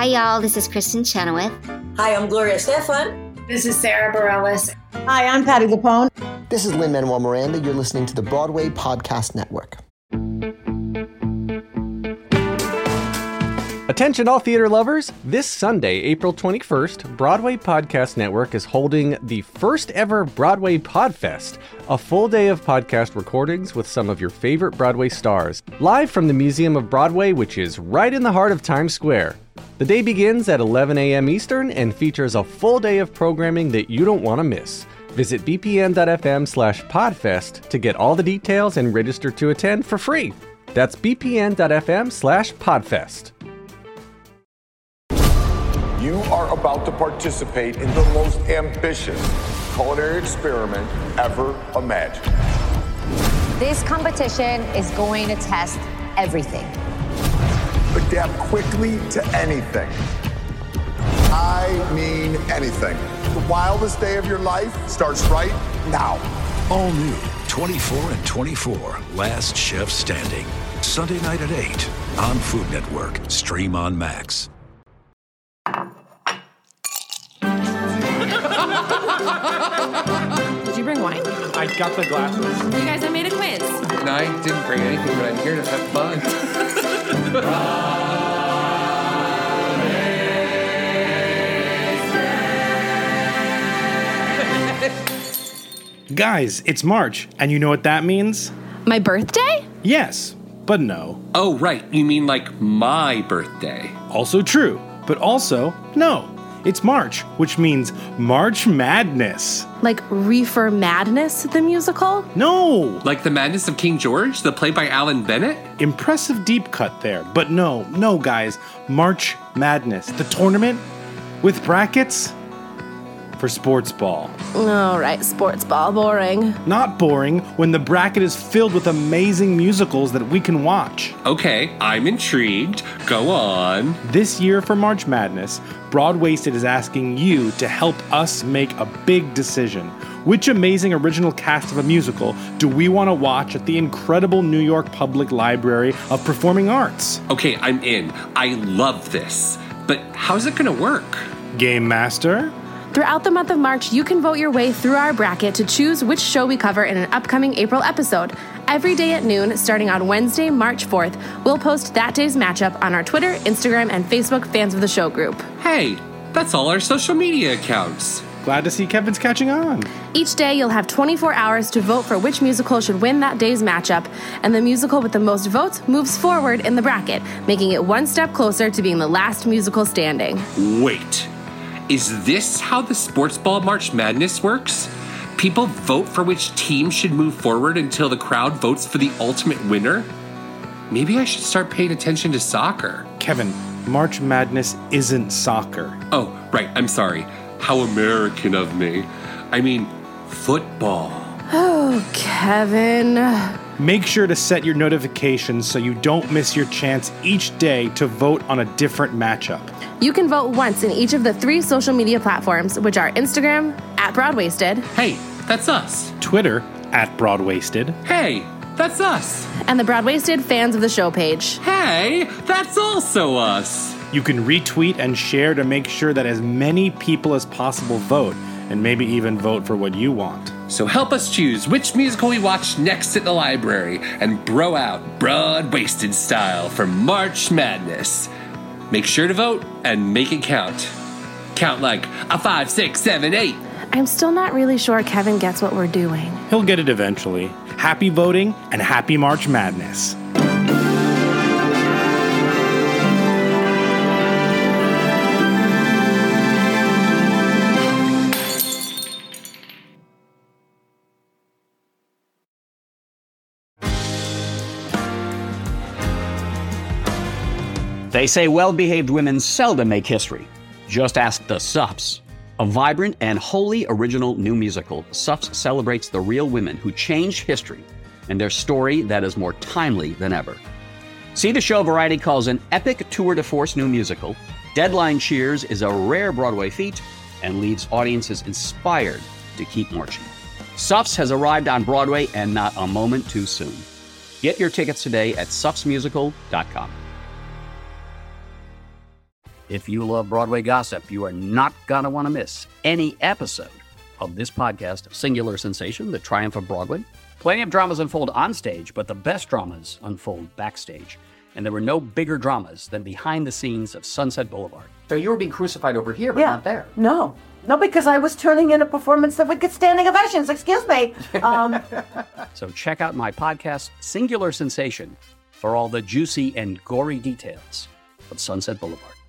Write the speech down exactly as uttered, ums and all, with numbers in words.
Hi, y'all. This is Kristen Chenoweth. Hi, I'm Gloria Estefan. This is Sarah Bareilles. Hi, I'm Patti LuPone. This is Lin-Manuel Miranda. You're listening to the Broadway Podcast Network. Attention all theater lovers! This Sunday, April twenty-first, Broadway Podcast Network is holding the first ever Broadway Podfest, a full day of podcast recordings with some of your favorite Broadway stars, live from the Museum of Broadway, which is right in the heart of Times Square. The day begins at eleven a.m. Eastern and features a full day of programming that you don't want to miss. Visit bpn.fm slash podfest to get all the details and register to attend for free. That's bpn.fm slash podfest. You are about to participate in the most ambitious culinary experiment ever imagined. This competition is going to test everything. Adapt quickly to anything. I mean anything. The wildest day of your life starts right now. All new, twenty-four and twenty-four, Last Chef Standing. Sunday night at eight on Food Network. Stream on Max. Did you bring wine? I got the glasses. You guys, I made a quiz. And I didn't bring anything, but I'm here to have fun. Guys, it's March, and you know what that means? My birthday? Yes, but no. Oh, right. You mean like my birthday. Also true, but also no. It's March, which means March Madness. Like Reefer Madness, the musical? No! Like The Madness of King George, the play by Alan Bennett? Impressive deep cut there, but no, no guys. March Madness, the tournament with brackets for sports ball. All right, sports ball, boring. Not boring when the bracket is filled with amazing musicals that we can watch. Okay, I'm intrigued. Go on. This year for March Madness, Broadwasted is asking you to help us make a big decision. Which amazing original cast of a musical do we want to watch at the incredible New York Public Library of Performing Arts? Okay, I'm in. I love this. But how's it gonna work? Game Master? Throughout the month of March, you can vote your way through our bracket to choose which show we cover in an upcoming April episode. Every day at noon, starting on Wednesday, March fourth, we'll post that day's matchup on our Twitter, Instagram, and Facebook Fans of the Show group. Hey, that's all our social media accounts. Glad to see Kevin's catching on. Each day, you'll have twenty-four hours to vote for which musical should win that day's matchup, and the musical with the most votes moves forward in the bracket, making it one step closer to being the last musical standing. Wait. Is this how the Sports Ball March Madness works? People vote for which team should move forward until the crowd votes for the ultimate winner? Maybe I should start paying attention to soccer. Kevin, March Madness isn't soccer. Oh, right, I'm sorry. How American of me. I mean, football. Oh, Kevin. Make sure to set your notifications so you don't miss your chance each day to vote on a different matchup. You can vote once in each of the three social media platforms, which are Instagram, at Broadwasted. Hey, that's us. Twitter, at Broadwasted. Hey, that's us. And the Broadwasted Fans of the Show page. Hey, that's also us. You can retweet and share to make sure that as many people as possible vote, and maybe even vote for what you want. So help us choose which musical we watch next at the library and bro out Broadwasted style for March Madness. Make sure to vote and make it count. Count like a five, six, seven, eight. I'm still not really sure Kevin gets what we're doing. He'll get it eventually. Happy voting and happy March Madness. They say well-behaved women seldom make history. Just ask the Suffs. A vibrant and wholly original new musical, Suffs celebrates the real women who changed history and their story that is more timely than ever. See the show Variety calls an epic tour de force new musical. Deadline cheers is a rare Broadway feat and leaves audiences inspired to keep marching. Suffs has arrived on Broadway and not a moment too soon. Get your tickets today at suffs musical dot com. If you love Broadway gossip, you are not going to want to miss any episode of this podcast, Singular Sensation, The Triumph of Broadway. Plenty of dramas unfold on stage, but the best dramas unfold backstage. And there were no bigger dramas than behind the scenes of Sunset Boulevard. So you were being crucified over here, but yeah. not there. No. No, because I was turning in a performance that would get standing ovations. Excuse me. Um, so check out my podcast, Singular Sensation, for all the juicy and gory details of Sunset Boulevard.